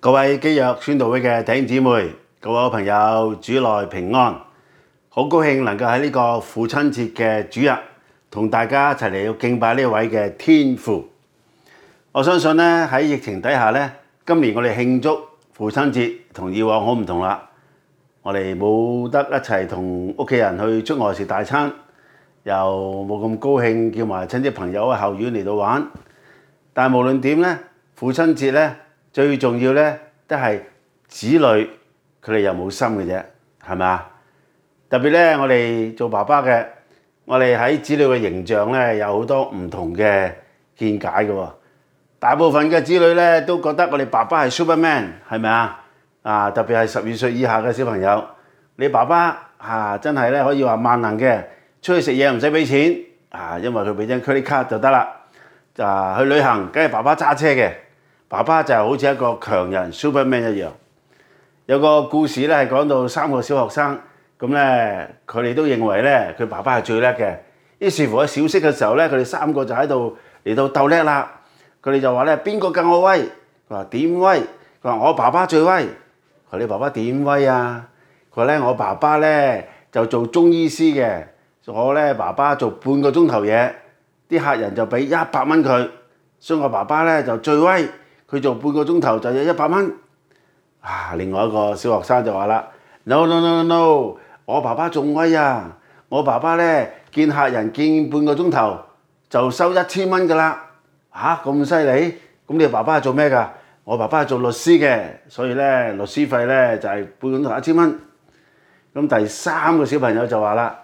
各位基約宣道會嘅弟兄姊妹，各位好朋友，主內平安，好高興能夠喺呢個父親節嘅主日，同大家一齊嚟到敬拜呢位嘅天父。我相信咧喺疫情底下咧，今年我哋慶祝父親節同以往好唔同啦。我哋冇得一齊同屋企人去出外食大餐，又冇咁高興叫埋親戚朋友喺後院嚟到玩。但係無論點咧，父親節咧最重要咧都係子女佢哋有冇心嘅啫，係咪啊？特別咧，我哋做爸爸嘅，我哋喺子女嘅形象咧有好多唔同嘅見解嘅喎。大部分嘅子女咧都覺得我哋爸爸係 Superman， 係咪啊？特別係12歲以下嘅小朋友，你爸爸真係咧可以話萬能嘅，出去食嘢唔使俾錢因為佢俾張 credit card 就得啦。去旅行梗係爸爸揸車嘅，爸爸就係好似一個強人 Superman 一樣。有個故事咧係講到3個小學生，咁咧佢哋都認為咧佢爸爸係最叻嘅。於是乎喺小息嘅時候咧，佢哋3個就喺度嚟到鬥叻啦。佢哋就話咧邊個更我威？佢話點威？佢話我爸爸最威。佢話你爸爸點威啊？佢話咧我爸爸咧就做中醫師嘅，我咧爸爸做半個鐘頭嘢，啲客人就俾100蚊佢，所以我爸爸咧就最威，佢做半個鐘頭就有100蚊。另外一個小學生就話啦 ，no no no no， 我爸爸仲威啊！我爸爸咧見客人見半個鐘頭就收1000蚊㗎啦。咁犀利？咁你爸爸係做咩㗎？我爸爸係做律師嘅，所以咧律師費咧就係半個鐘頭1000蚊。咁第3個小朋友就話啦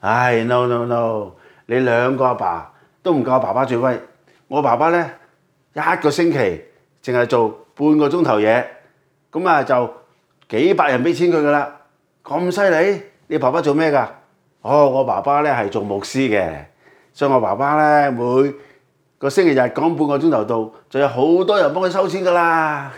，no no no， 你2個阿爸都唔夠我爸爸最威。我爸爸咧1個星期淨係做半個鐘頭嘢，咁就幾百人俾錢佢㗎啦。咁犀利？你爸爸做咩㗎？我爸爸咧係做牧師嘅，所以我爸爸咧每個星期日講半個鐘頭到，就有好多人幫佢收錢㗎啦。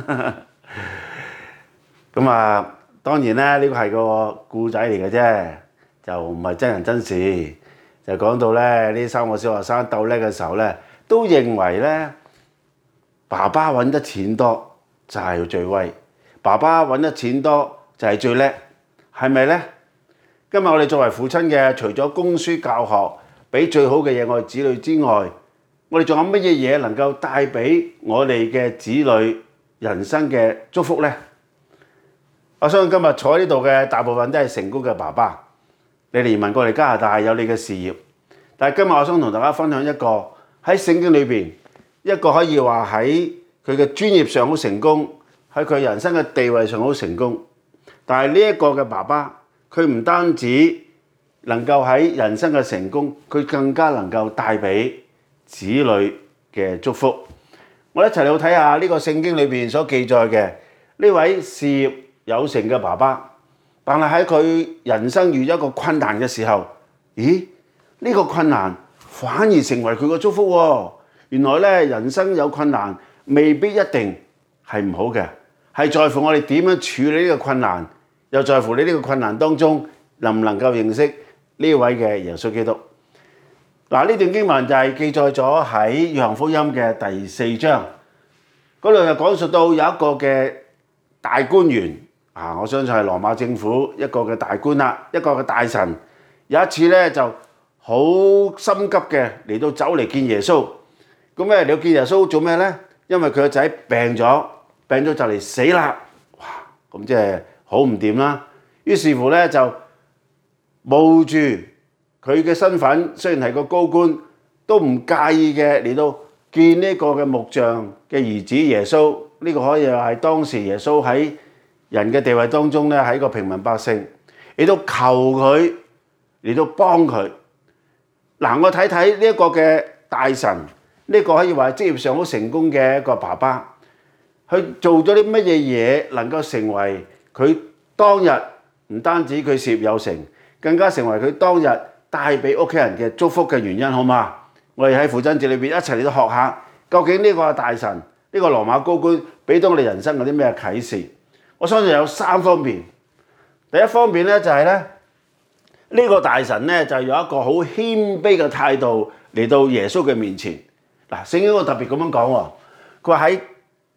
咁當然咧呢個係個故仔嚟嘅啫，就唔係真人真事。就講到咧呢3個小學生鬥叻嘅時候咧，都認為咧爸爸揾得錢多就係最威，爸爸揾得錢多就係最叻，係咪咧？今日我哋作為父親嘅，除咗供書教學，俾最好嘅嘢我哋子女之外，我哋仲有乜嘢嘢能夠帶俾我哋嘅子女人生嘅祝福呢？我相信今日坐喺呢度嘅大部分都係成功嘅爸爸。你移民過嚟加拿大有你嘅事業，但係今日我想同大家分享一個喺聖經裏邊一個可以話喺佢嘅專業上好成功，喺佢人生嘅地位上好成功。但係呢一個嘅爸爸，佢唔單止能夠喺人生嘅成功，佢更加能夠帶俾子女嘅祝福。我哋一齊嚟睇下呢個聖經裏邊所記載嘅呢位事業有成嘅爸爸，但係喺佢人生遇一個困難嘅時候，呢個困難反而成為佢個祝福喎。原來咧人生有困難未必一定係唔好嘅，係在乎我哋點樣處理呢個困難，又在乎你呢個困難當中能唔能夠認識呢位嘅耶穌基督。呢段經文就係記載咗喺約翰福音嘅第4章，嗰度就講述到有一個嘅大官員，我相信係羅馬政府一個嘅大官啦，一個嘅大臣。有一次咧就好心急嘅嚟到走嚟見耶穌，咁咧嚟到見耶穌做咩咧？因為佢個仔病咗就嚟死啦，咁即係好唔掂啦。於是乎咧就冒住佢嘅身份，雖然係個高官，都唔介意嘅嚟到見呢個嘅木匠嘅兒子耶穌。呢個可以話係當時耶穌喺人嘅地位當中咧，係一個平民百姓，嚟到求佢，嚟到幫佢。我睇睇呢一個嘅大臣，呢個可以話係職業上好成功嘅一個爸爸，佢做咗啲乜嘢嘢能夠成為佢當日唔單止佢事業有成，更加成為佢當日帶俾屋企人嘅祝福嘅原因，好嘛？我哋喺父親節裏邊一齊嚟到學下，究竟呢個大臣，呢個羅馬高官俾到我哋人生有啲咩啟示？我相信有3方面。第一方面咧就係咧，呢個大臣咧就有一個好謙卑嘅態度嚟到耶穌嘅面前。聖經我特別咁樣講喎，佢話喺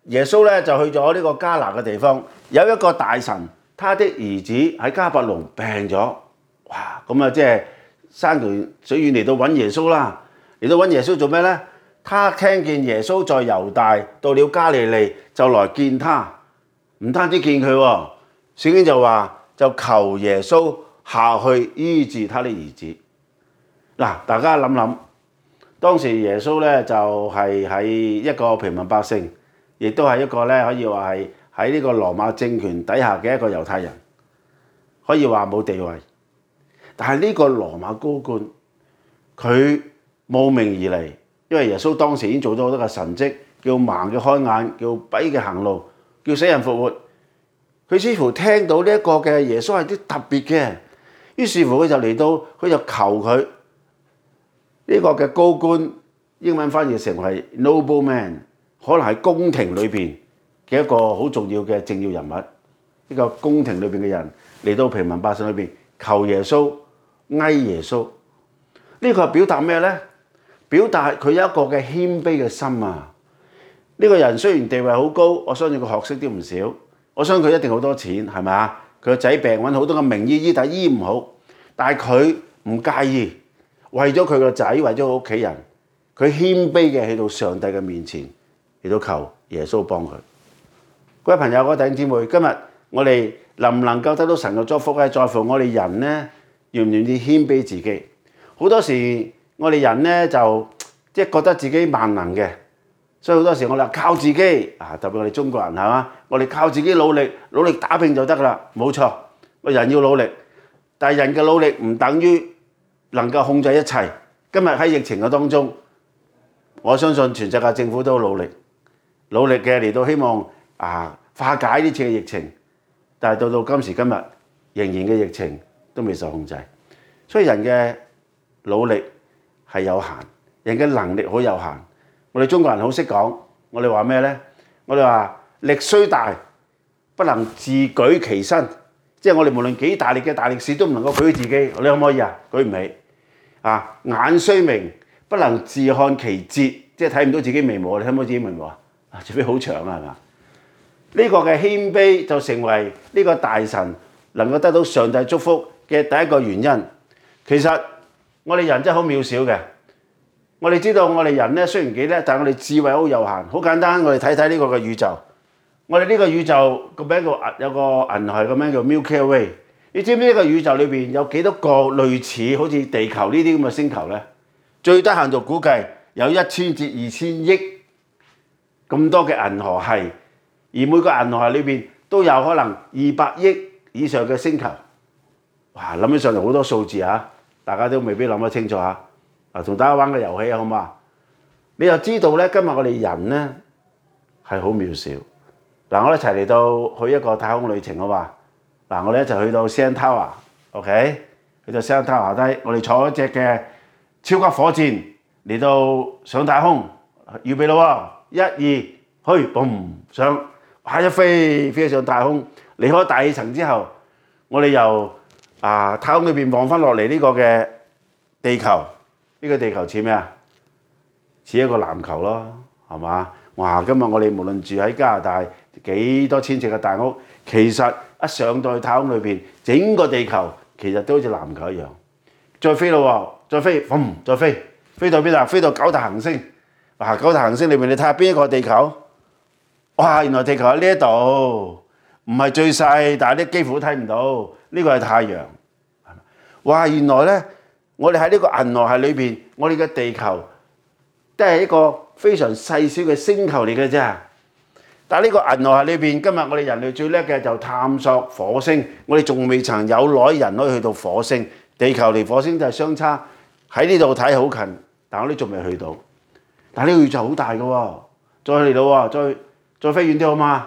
耶穌咧就去咗呢個迦拿嘅地方，有一個大臣，他的兒子喺迦百農病咗，哇！咁啊即係山長水遠嚟到揾耶穌啦，嚟到揾耶穌做咩咧？他聽見耶穌在猶大到了加利利，就來見他，唔單止見佢喎，聖經就話就求耶穌下去醫治他的兒子。嗱，大家諗諗，當時耶穌咧就係喺一個平民百姓，亦都係一個咧可以話係喺呢個羅馬政權底下嘅一個猶太人，可以話冇地位。但係呢個羅馬高官，佢慕名而嚟，因為耶穌當時已經做咗好多個神蹟，叫盲嘅開眼，叫跛嘅行路，叫死人復活。佢似乎聽到呢一個嘅耶穌係啲特別嘅，於是乎佢就嚟到，佢就求佢呢個嘅高官，英文翻譯成為 nobleman， 可能係宮廷裏邊嘅一個好重要嘅政要人物。呢個宮廷裏邊嘅人嚟到平民百姓裏邊求耶穌，哀耶穌。呢個係表達咩咧？表達佢有一個嘅謙卑嘅心啊！呢個人雖然地位好高，我相信佢學識都唔少。我相信佢一定好多錢，係咪啊？佢個仔病揾好多個名醫醫，但係醫唔好。但係佢唔介意，為咗佢個仔，為咗佢屋企人，佢謙卑嘅去到上帝嘅面前，嚟到求耶穌幫佢。各位朋友、各位弟兄姊妹，今日我哋能唔能夠得到神嘅祝福咧？在乎我哋人咧，願唔願意謙卑自己？好多時我哋人咧就即係覺得自己萬能嘅。所以好多時我哋靠自己啊，特別我哋中國人係嘛，我哋靠自己努力打拼就得㗎啦，冇錯。個人要努力，但係人嘅努力唔等於能夠控制一切。今日喺疫情嘅當中，我相信全世界政府都努力嘅嚟到希望化解呢次嘅疫情，但係到今時今日，仍然嘅疫情都未受控制。所以人嘅努力係有限，人嘅能力好有限。我哋中國人好識講，我哋話咩咧？我哋話力雖大，不能自舉其身，即係我哋無論幾大力嘅大力士都唔能夠舉自己，你可唔可以啊？舉唔起啊！眼雖明，不能自看其節，即係睇唔到自己眉毛，你睇唔到自己眉毛啊？除非好長啊，係嘛？呢個嘅謙卑就成為呢個大臣能夠得到上帝祝福嘅第一個原因。其實我哋人真係好渺小嘅。我哋知道我哋人咧雖然幾叻，但係我哋智慧好有限。好簡單，我哋睇睇呢個嘅宇宙。我哋呢個宇宙個名叫有個銀河個名叫 Milky Way。你知唔知呢個宇宙裏邊有幾多個類似好似地球呢啲咁嘅星球咧？最低限度估計有1000至2000億咁多嘅銀河系，而每個銀河系裏邊都有可能200億以上嘅星球。哇！諗起上嚟好多數字啊，大家都未必諗得清楚啊。同大家玩個遊戲好嘛？你就知道咧，今日我哋人咧係好渺小。我哋一齊嚟到去一個太空旅程好嘛？我哋一齊去到 CN Tower，OK？ 去到 CN Tower 低，我哋坐一隻嘅超級火箭嚟到上太空，預備咯喎！1、2，去，嘣上，一飛上太空，離開大氣層之後，我哋由太空裏邊望翻落嚟呢個嘅地球。呢個地球似咩啊？似一個籃球咯，係嘛？哇！今日我哋無論住喺加拿大幾多千尺嘅大屋，其實一上到去太空裏邊，整個地球其實都好似籃球一樣。再飛咯喎，再飛，再飛到邊啊？飛到9大行星。9大行星裏邊，你睇下邊一個地球？哇！原來地球喺呢一度，唔係最細，但係咧幾乎都睇唔到。呢個係太陽。哇！原來咧〜我哋喺呢個銀河系裏邊，我哋嘅地球都係一個非常細小嘅星球嚟嘅啫。但係呢個銀河系裏邊，今日我哋人類最叻嘅就探索火星。我哋仲未曾有耐人可以去到火星。地球離火星就係相差喺呢度睇好近，但我哋仲未去到。但係呢個宇宙好大嘅喎，再嚟到喎，再飛遠啲好嘛？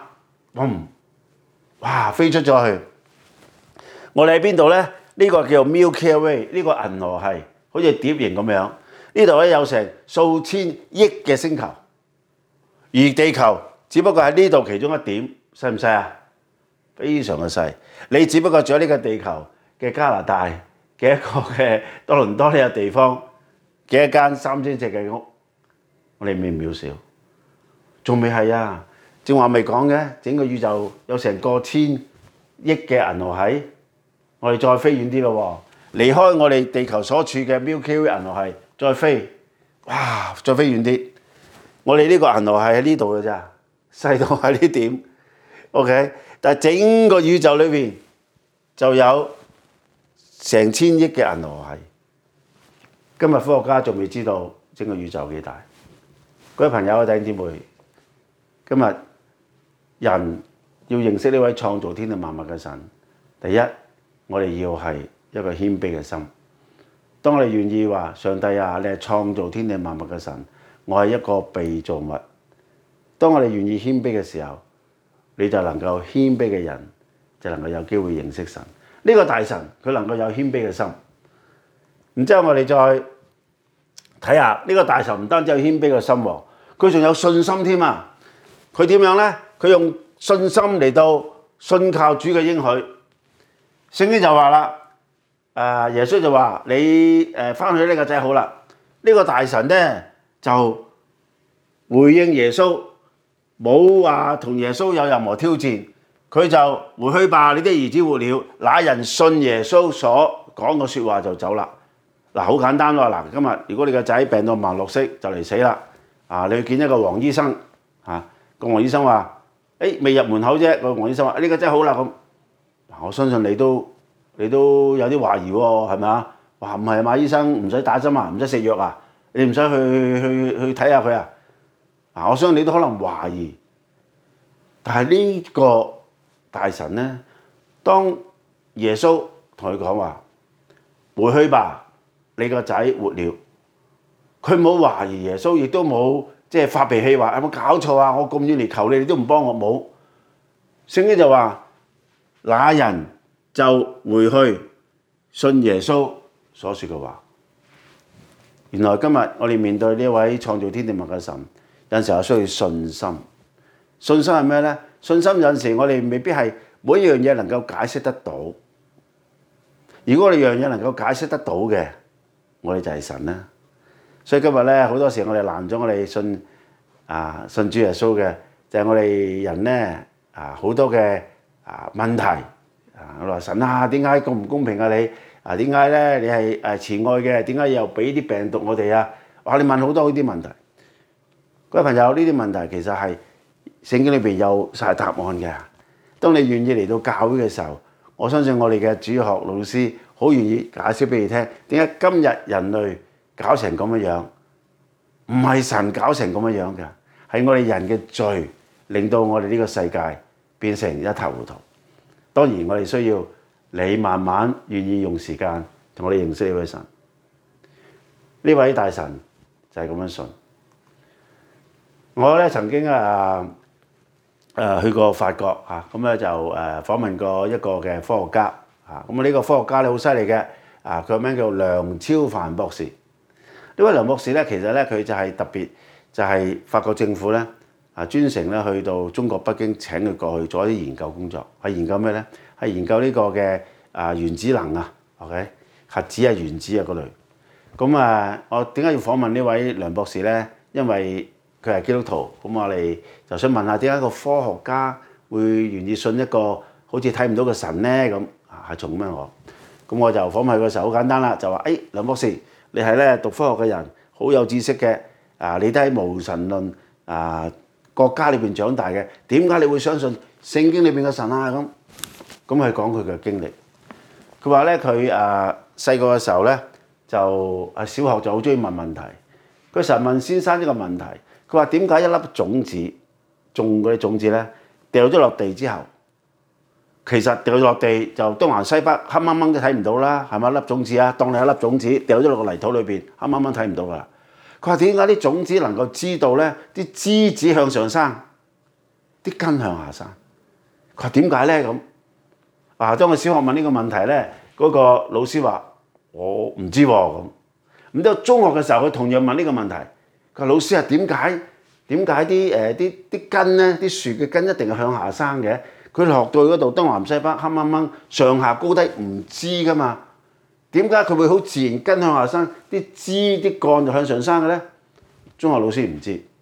哇！飛出咗去，我哋喺邊度咧？呢個叫 Milky Way， 呢個銀河系好似碟形咁樣。呢度咧有成數千億嘅星球，而地球只不過喺呢度其中一點，細唔細啊？非常嘅細。你只不過住喺呢個地球嘅加拿大嘅一個嘅多倫多呢個地方嘅一間3000尺嘅屋，我哋渺小，仲未係啊！ 正話未講嘅，整個宇宙有成過千億嘅銀河系，我哋再飛遠啲咯喎，離開我哋地球所處嘅 Milky Way 銀河系，再飛，哇！再飛遠啲，我哋呢個銀河系喺呢度嘅咋，細到喺呢點 ，OK？ 但係整個宇宙裏邊就有成千億嘅銀河系。今日科學家仲未知道整個宇宙幾大。各位朋友、弟兄姊妹，今日人要認識呢位創造天地萬物嘅神，第一，我哋要係一個謙卑嘅心。當我哋願意話上帝啊，你係創造天地萬物嘅神，我係一個被造物。當我哋願意謙卑嘅時候，你就能夠謙卑嘅人就能夠有機會認識神。呢個大神佢能夠有謙卑嘅心。然之後我哋再睇下呢個大神唔單止有謙卑嘅心喎，佢仲有信心添啊！佢點樣呢？佢用信心嚟到信靠主嘅應許。聖經就話啦，耶穌就話你返去呢個仔好啦。呢個大神呢就回應耶穌，冇話同耶穌有任何挑戰，佢就回去吧，你的兒子活了。那人信耶穌所講嘅説話就走啦。嗱，好簡單喎！嗱，今日如果你個仔病到盲綠色就嚟死啦，你去見一個黃醫生，個黃醫生話：未入門口啫。個黃醫生話：呢個真係好啦咁。我相信你都有啲懷疑喎，係咪啊？話唔係嘛，醫生唔使打針啊，唔使食藥啊，你唔使去睇下佢啊？我相信你都可能懷疑。但係呢個大神呢，當耶穌同佢講話：回去吧。你個仔活了，佢冇懷疑耶穌，亦都冇即係發脾氣話有冇搞錯啊！我咁遠嚟求你，你都唔幫我冇。聖經就話，那人就回去信耶穌所說嘅話。原來今日我哋面對呢位創造天地物嘅神，有陣時候需要信心。信心係咩呢？信心有陣時我哋未必係每一樣嘢能夠解釋得到。如果我哋樣嘢能夠解釋得到嘅，我哋就係神啦，所以今日咧好多時我哋難咗我哋信主耶穌嘅，就係我哋人咧好多嘅問題我話神啊，點解咁唔公平啊你點解咧你係慈愛嘅，點解又俾啲病毒我哋啊？你問好多呢啲問題，各位朋友，呢啲問題其實係聖經裏邊有晒答案嘅。當你願意嚟到教會嘅時候，我相信我哋嘅主學老師好願意解釋俾你聽，點解今日人類搞成咁樣？唔係神搞成咁樣嘅，係我哋人嘅罪令到我哋呢個世界變成一塌糊塗。當然我哋需要你慢慢願意用時間同我哋認識呢位神。呢位大神就係咁樣信。我咧曾經去過法國咁咧就訪問過一個嘅科學家咁呢個科學家咧好犀利嘅佢個名叫梁超凡博士。呢位梁博士咧其實咧佢就係特別就係法國政府咧專程咧去到中國北京請佢過去做一啲研究工作。係研究咩咧？係研究呢個嘅原子能OK 核子原子嗰類。咁我點解要訪問呢位梁博士咧？因為佢係基督徒，咁我哋就想問下點解個科學家會願意信一個好似睇唔到嘅神咧？咁係從咩我？咁我就訪問佢嘅時候好簡單啦，就話梁博士，你係咧讀科學嘅人，好有知識嘅你都喺無神論國家裏邊長大嘅，點解你會相信聖經裏邊嘅神啊？咁佢講佢嘅經歷，佢話咧佢細個嘅時候咧就小學就好中意問問題，佢成日問先生呢個問題。佢話點解一粒種子種嗰啲種子咧掉咗落地之後，其實掉咗落地就東南西北黑掹掹都睇唔到啦，係咪？一粒種子當你一粒種子掉咗落個泥土裏邊，黑掹掹睇唔到噶啦。佢話點解啲種子能夠知道咧？啲枝子向上生，啲根向下生。佢話點解咧咁？當佢小學問呢個問題咧，嗰個老師話我唔知喎咁。咁到中學嘅時候，佢同樣問呢個問題。佢話老師點解啲根咧，啲樹嘅根一定係向下生嘅？佢學到嗰度東南西北黑掹掹上下高低唔知噶嘛？點解佢會好自然根向下生，啲枝啲幹就向上生嘅咧？中學老師唔知，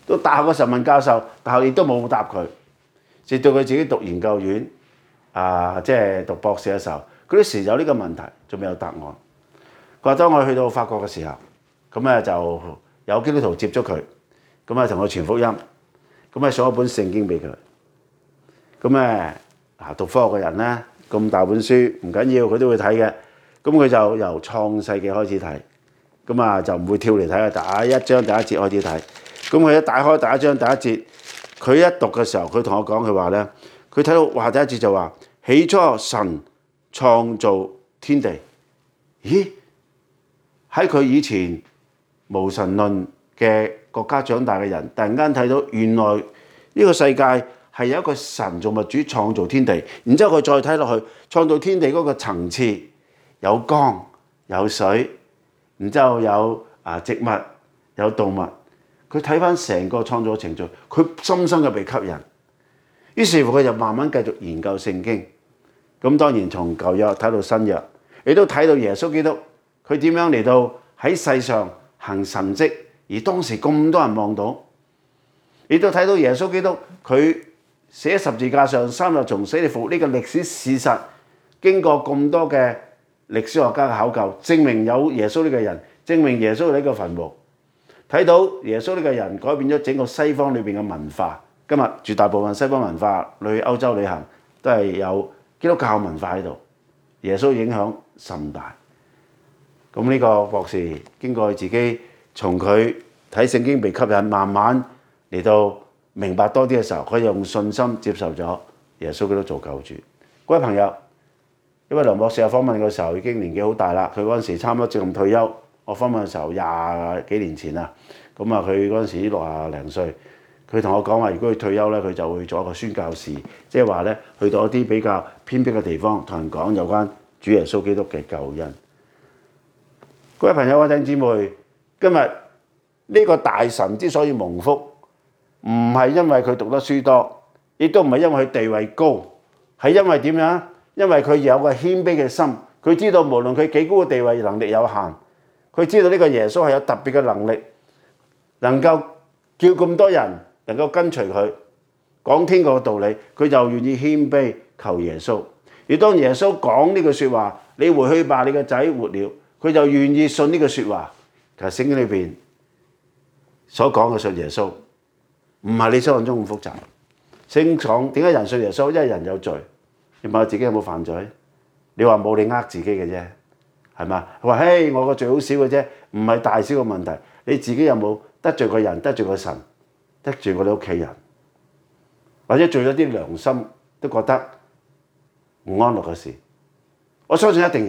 都大學嘅時候問教授，大學亦都冇答佢。直到佢自己讀研究院即係讀博士嘅時候，佢啲時有呢個問題，仲未有答案。佢話當我去到法國嘅時候，咁咧就有基督徒接觸佢，咁啊同佢傳福音，咁啊送一本聖經俾佢。咁咧讀科學嘅人咧，咁大本書唔緊要，佢都會睇嘅。咁佢就由創世記開始睇，咁啊就唔會跳嚟睇啊，第一章第一節開始睇。咁佢一打開第一章第一節，佢一讀嘅時候，佢同我講，佢話咧，佢睇到話第一節就話起初神創造天地。咦？喺佢以前無神論嘅國家長大嘅人，突然間睇到原來呢個世界係有一個神造物主創造天地，然之後佢再睇落去創造天地嗰個層次，有光有水，然之後有植物有動物。佢睇翻成個創造程序，佢深深嘅被吸引。於是乎佢就慢慢繼續研究聖經。咁當然從舊約睇到新約，亦都睇到耶穌基督佢點樣嚟到喺世上行神蹟，而當時咁多人望到。亦都睇到耶穌基督佢死喺十字架上3日從死裏復活呢個歷史事實，經過咁多嘅歷史學家嘅考究，證明有耶穌呢個人，證明耶穌呢個墳墓。睇到耶穌呢個人改變咗整個西方裏邊嘅文化。今日絕大部分西方文化去歐洲旅行都係有基督教文化喺度，耶穌影響甚大。咁呢個博士經過自己從佢睇聖經被吸引，慢慢嚟到明白多啲嘅時候，佢用信心接受咗耶穌基督做救主。各位朋友，因為梁博士有訪問嘅時候已經年紀好大啦，佢嗰陣時差唔多接近退休。我訪問嘅時候20幾年前啦，咁啊佢嗰陣時60零歲，佢同我講話，如果佢退休咧，佢就會做一個宣教士，即係話咧去到一啲比較偏僻嘅地方，同人講有關主耶穌基督嘅救恩。各位朋友、弟兄姊妹，今日呢個大臣之所以蒙福，唔係因為佢讀得書多，亦都唔係因為佢地位高，係因為點樣？因為佢有個謙卑嘅心，佢知道無論佢幾高嘅地位，能力有限。佢知道呢個耶穌係有特別嘅能力，能夠叫咁多人能夠跟隨佢講天國嘅道理，佢就願意謙卑求耶穌。而當耶穌講呢句説話，你回去吧，你個仔活了，佢就願意信呢句説話。其實聖經裏邊所講嘅信耶穌，唔係你想象中咁複雜。聖經講點解人信耶穌？因為人有罪。你問下自己有冇犯罪？你話冇，你呃自己嘅啫。係嘛？佢話：嘿，我個罪好少嘅啫，唔係大小嘅問題。你自己有冇得罪個人、得罪個神、得罪過你屋企人，或者做咗啲良心都覺得唔安樂嘅事？我相信一定有。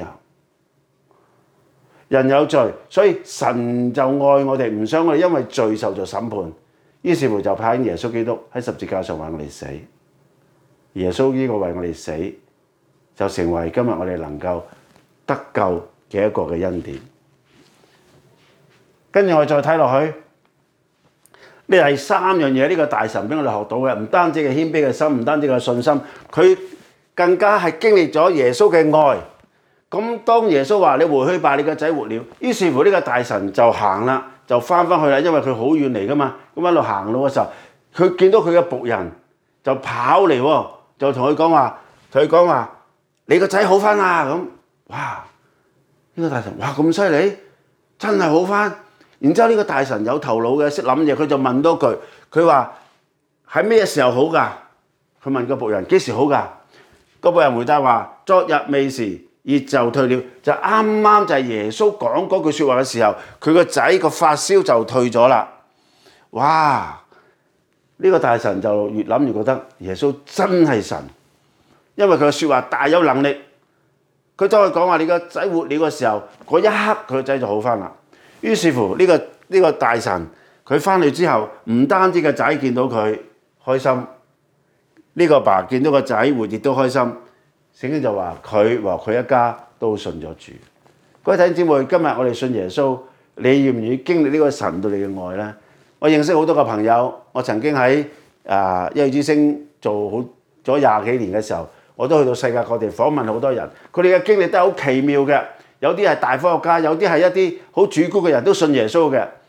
人有罪，所以神就愛我哋，唔想我哋因為罪受咗審判，於是乎就派耶穌基督喺十字架上為我哋死。耶穌呢個為我哋死，就成為今日我哋能夠得救嘅一個嘅恩典。跟住我再睇落去，呢係3樣嘢，呢個大臣俾我哋學到嘅，唔單止係謙卑嘅心，唔單止係信心，佢更加係經歷咗耶穌嘅愛。咁當耶穌話你回去吧，你個仔活了，於是乎呢個大臣就行啦，就翻去啦，因為佢好遠嚟噶嘛。咁喺度行路嘅時候，佢見到佢嘅僕人就跑嚟喎，就同佢講話，你個仔好翻啦咁。哇！呢個大臣哇咁犀利，真係好翻。然之後呢個大臣有頭腦嘅，識諗嘢，佢就問多句，佢話喺咩時候好㗎？佢問個僕人幾時好㗎？個僕人回答話：昨日未時，熱就退了。就啱啱就係耶穌講嗰句説話嘅時候，佢個仔個發燒就退咗啦。哇！呢個大臣就越諗越覺得耶穌真係神，因為佢嘅説話大有能力。佢當佢講話你個仔活了嘅時候，嗰一刻佢個仔就好翻啦。於是乎呢個大臣佢翻去之後，唔單止個仔見到佢開心，呢個爸見到個仔活亦都開心。聖經就話佢和佢一家都信咗主。各位弟兄姊妹，今日我哋信耶穌，你願唔願意經歷呢個神對你嘅愛呢？我認識好多個朋友，我曾經喺一語之聲做好咗20幾年嘅時候，我都去到世界各地訪問好多人，佢哋嘅經歷都係好奇妙嘅。有啲係大科學家，有啲係一啲好主觀嘅人都信耶穌嘅。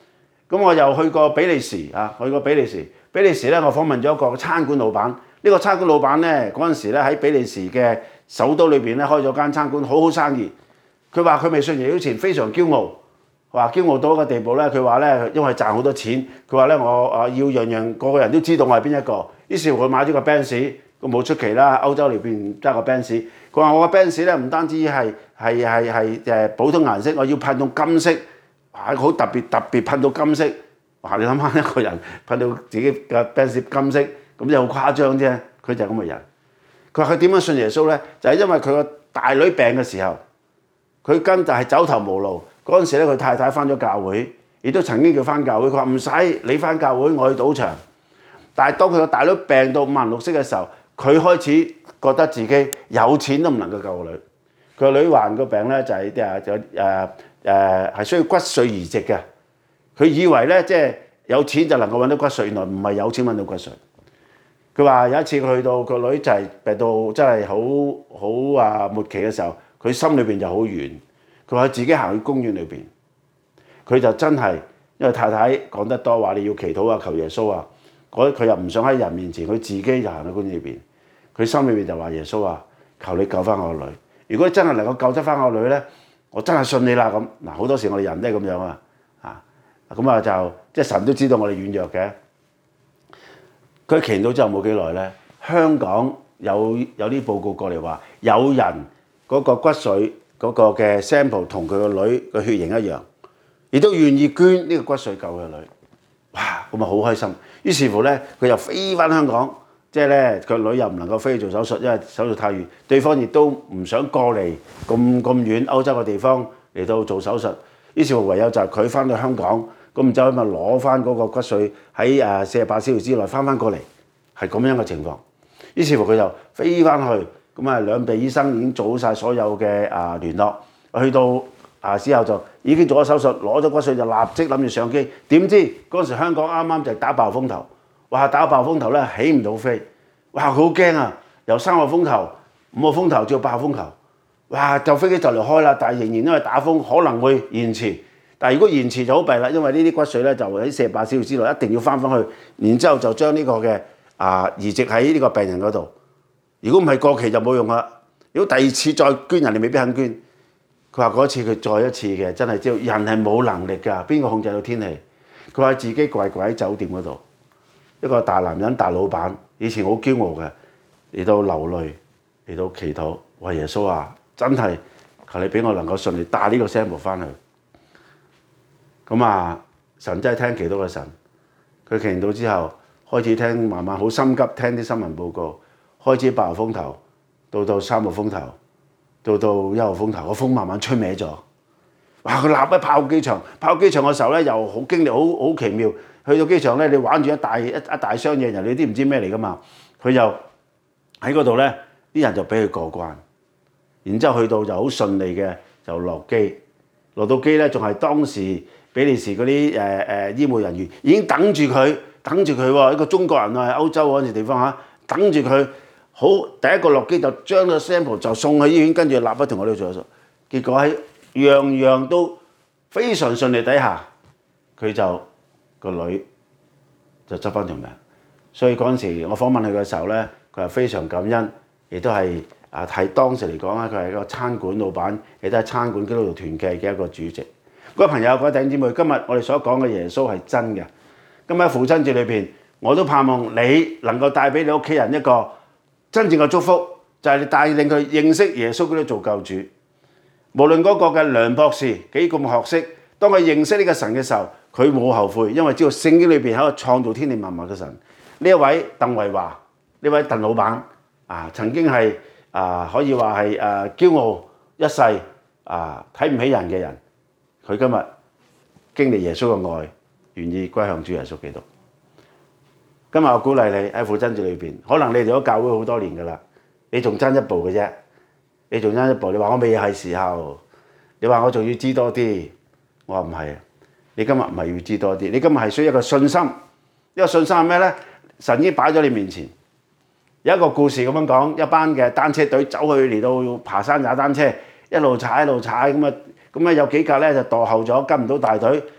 咁我又去過比利時啊，去過比利時。比利時咧，我訪問咗一個餐館老闆。呢個餐館老闆咧，嗰陣時咧喺比利時嘅首都裏邊咧開咗間餐館，好好生意。佢話佢未信耶穌前非常驕傲，話驕傲到一個地步咧。佢話咧，因為賺好多錢，佢話咧我要樣樣個個人都知道我係邊一個。於是乎佢買咗個 Benz，咁冇出奇啦。歐洲裏邊揸個 Benz，佢話我個 Benz 咧唔單止係普通顏色，我要噴到金色，好特別噴到金色。哇！你諗下一個人噴到自己嘅 Benz 金色，咁就好誇張啫。佢就係咁嘅人。佢話佢點樣信耶穌咧？就係因為佢個大女病嘅時候，佢跟就係走投無路。嗰陣時咧，佢太太翻咗教會，亦都曾經叫翻教會。佢話唔使你翻教會，我去賭場。但係當佢個大女病到五顏六色嘅時候，佢開始覺得自己有錢都唔能夠救個女。佢個女患個病咧就係係需要骨髓移植嘅。佢以為咧即係有錢就能夠揾到骨髓，原來唔係有錢揾到骨髓。佢話有一次佢去到個女就係病到真係好末期嘅時候，佢心裏邊就好軟。佢話自己行去公園裏邊，佢就真係因為太太講得多話你要祈禱啊求耶穌啊，佢又唔想喺人面前，佢自己就行去公園裏邊。佢心裏邊就話耶穌啊，求你救翻我個女。如果真係能夠救得翻我個女咧，我真係信你啦咁。嗱，好多時我哋人都係咁樣啊。咁啊就即係神都知道我哋軟弱嘅。佢祈禱之後冇幾耐咧，香港有啲報告過嚟話，有人嗰個骨髓嗰個嘅 sample 同佢個女個血型一樣，亦都願意捐呢個骨髓救佢個女。哇！咁啊好開心。於是乎咧，佢又飛翻香港，即係咧佢個女又唔能夠飛去做手術，因為手術太遠，對方亦都唔想過嚟咁遠歐洲嘅地方嚟到做手術。於是乎唯有就係佢翻到香港。咁就咪攞翻嗰個骨髓喺48小時之內翻過嚟，係咁樣嘅情況。於是乎佢就飛翻去，咁啊兩地醫生已經做好晒所有嘅聯絡，去到之後就已經做咗手術，攞咗骨髓就立即諗住上機。點知嗰時香港啱啱就打爆風球，哇！打爆風球咧起唔到飛，哇！佢好驚啊！由3個風球、5個風球至爆風球，哇！就飛機就嚟開啦，但係仍然因為打風可能會延遲。但係如果延遲就好弊啦，因為呢啲骨髓咧就喺48小時之內一定要翻去，然之後就將呢個嘅移植喺呢個病人嗰度。如果唔係過期就冇用啦。如果第二次再捐，人哋未必肯捐。佢話嗰次佢再一次嘅真係知道人係冇能力㗎，邊個控制到天氣？佢話自己跪喺酒店嗰度，一個大男人大老闆，以前好驕傲嘅，嚟到流淚嚟到祈禱，話耶穌啊，真係求你俾我能夠順利帶呢個 sample 翻去。咁神真係聽祈禱嘅神，佢祈禱之後開始聽，慢慢好心急聽啲新聞報告，開始8號風球，到3號風球，到1號風球，個風慢慢吹歪咗。哇！佢立喺炮機場嘅時候咧，又好經歷，好奇妙。去到機場咧，你玩住一大箱嘢，人哋啲唔知咩嚟噶嘛，佢就喺嗰度咧，啲人就俾佢過關，然之後去到就好順利嘅就落機，落到機咧仲係當時比利時嗰啲醫務人員已經等住佢喎，一個中國人喺歐洲嗰陣時地方等住佢。好，第一個落機就將個 sample 就送去醫院，跟住立刻同我哋做手術。結果喺樣樣都非常順利底下，佢就個女就執翻條命。所以嗰陣時我訪問佢嘅時候咧，佢係非常感恩，亦都係喺當時嚟講咧，佢係一個餐館老闆，亦都係餐館基督徒團契嘅一個主席。各位朋友、各位弟兄姊妹，今日我哋所講嘅耶穌係真嘅。今日喺父親節裏邊，我都盼望你能夠帶俾你屋企人一個真正嘅祝福，就係你帶領佢認識耶穌基督做救主。無論嗰個嘅梁博士幾咁學識，當佢認識呢個神嘅時候，佢冇後悔，因為知道聖經裏邊喺度創造天地萬物嘅神。呢一位鄧惠華，呢位鄧老闆曾經係可以話係驕傲一世睇唔起人嘅人，佢今日經歷耶穌嘅愛，願意歸向主耶穌基督。今日我鼓勵你喺父親節裏邊，可能你嚟咗教會好多年㗎啦，你仲爭一步嘅啫，你仲爭一步。你話我未係時候，你話我仲要知多啲，我話唔係，你今日唔係要知多啲，你今日係需要一個信心。一個信心係咩咧？神已經擺咗你面前。有一個故事咁樣講，一班嘅單車隊走去嚟到爬山踩單車，一路踩咁啊有幾架咧就墮後咗，跟唔到大隊。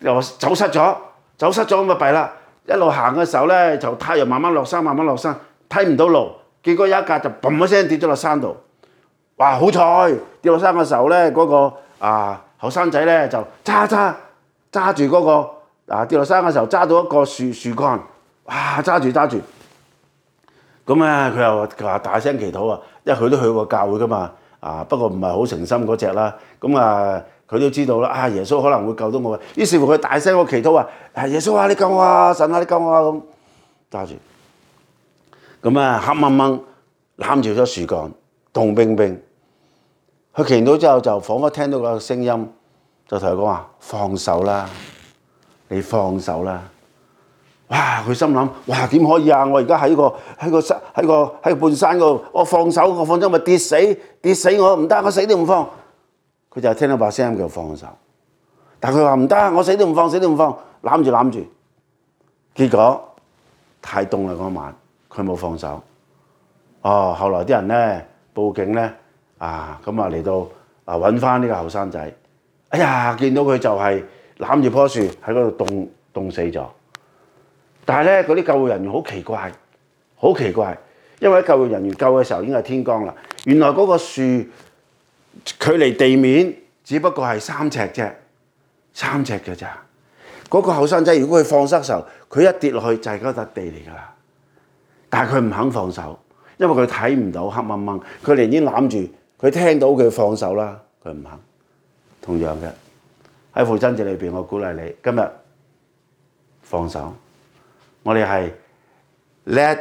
又走失咗咁咪弊啦！一路行嘅時候咧，就太陽慢慢落山，睇唔到路，結果有一架就嘣一聲跌咗落山度。哇！好彩跌落山嘅時候咧，嗰個後生仔咧就揸住嗰個跌落山嘅時候揸到一個樹幹，哇！揸住，咁咧佢又話大聲祈禱啊，因為佢都去過教會噶嘛，不過唔係好誠心嗰隻啦。咁佢都知道啦，耶穌可能會救到我。於是乎佢大聲個祈禱啊，耶穌啊，你救我啊，神啊，你救我啊，咁揸住。咁黑掹掹攬住咗樹幹，凍冰冰。佢祈禱之後就彷彿聽到個聲音，就同佢講話：放手啦，你放手啦！哇！佢心諗：哇，點可以啊？我而家喺個半山嗰度，我放手咪跌死我，唔得，我死都唔放。佢就聽到把聲叫放手，但佢話唔得，我死都唔放，攬住。結果太凍啦嗰晚，佢冇放手。後來啲人咧報警咧，嚟到揾翻呢個後生仔。哎呀，見到佢就係攬住棵樹喺嗰度凍死咗。但係咧嗰啲救護人員好奇怪，因為救護人員救嘅時候已經係天光啦。原來嗰個樹距離地面只不過係3尺啫，3尺嘅咋。嗰個後生仔如果佢放手嘅時候，佢一跌落去就係嗰笪地嚟㗎啦。但係佢唔肯放手，因為佢睇唔到黑掹掹，佢寧願攬住。佢聽到佢放手啦，佢唔肯。同樣嘅喺父親節裏邊，我鼓勵你今日放手。我哋係 let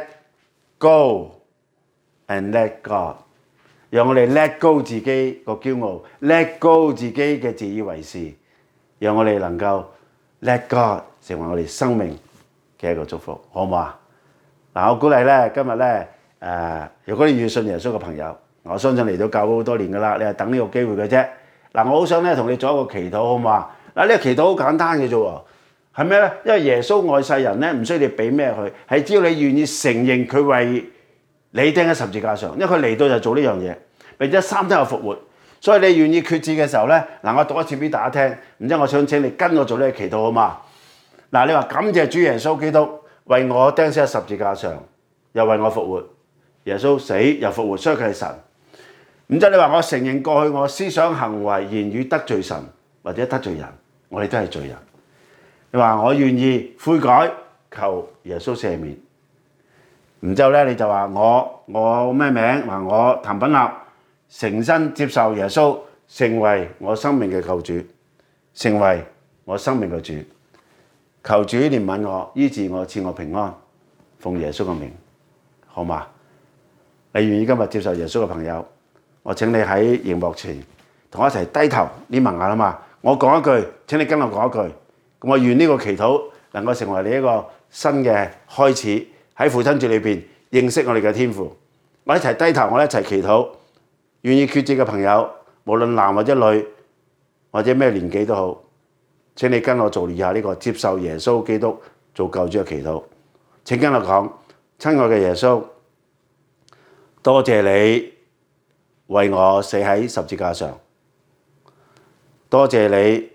go and let God， 讓我哋 let go 自己個驕傲 ，let go 自己嘅自以為是，讓我哋能夠 let God 成為我哋生命嘅一個祝福，好唔好啊？我鼓勵咧，今日咧如果你要信耶穌嘅朋友，我相信嚟到教會好多年噶啦，你係等呢個機會嘅啫。我好想咧同你做一個祈禱，好唔好啊？呢個祈禱好簡單嘅啫喎。係咩咧？因為耶穌愛世人咧，唔需要你俾咩佢，係只要你願意承認佢為你釘喺十字架上，因為佢嚟到就做呢樣嘢，並且3天後復活。所以你願意決志嘅時候咧，我讀一次俾大家聽，然之後我想請你跟我做呢個祈禱，好嘛？你話感謝主耶穌基督為我釘死喺十字架上，又為我復活。耶穌死又復活，所以佢係神。然之後你話我承認過去我思想行為言語得罪神或者得罪人，我哋都係罪人。你話我願意悔改，求耶穌赦免。然之後咧，你就話我咩名？話我譚品立誠心接受耶穌，成為我生命嘅救主，成為我生命嘅主。求主憐憫我，醫治我，賜我平安。奉耶穌嘅名，好嘛？你願意今日接受耶穌嘅朋友，我請你喺熒幕前同我一齊低頭呢問下啦嘛。我講一句，請你跟我講一句。我願呢個祈禱能夠成為你一個新嘅開始，喺父親節裏邊認識我哋嘅天父。我一齊低頭，我一齊祈禱。願意決志嘅朋友，無論男或者女，或者咩年紀都好，請你跟我做以下呢個接受耶穌基督做救主嘅祈禱。請跟我講，親愛嘅耶穌，多謝你為我死喺十字架上，多謝你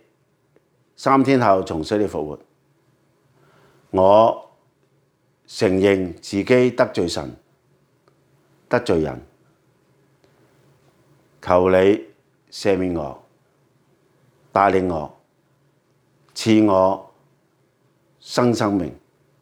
3天後從死裏復活。我承認自己得罪神、得罪人，求你赦免我，帶領我，賜我新生命。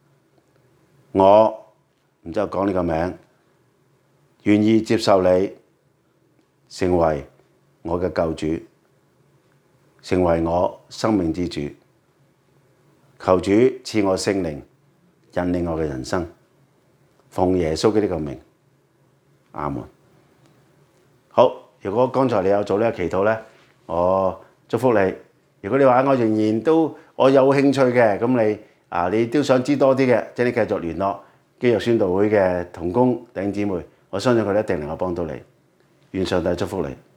我然之後講你個名，願意接受你成為我嘅救主，成為我生命之主。求主賜我聖靈，引領我嘅人生。奉耶穌基督嘅名，阿門。好，如果剛才你有做呢個祈禱咧，我祝福你。如果你話我仍然都我有興趣嘅，咁你都想知多啲嘅，請你繼續聯絡基督宣道會嘅同工弟兄姊妹，我相信佢哋一定能夠幫到你。願上帝祝福你。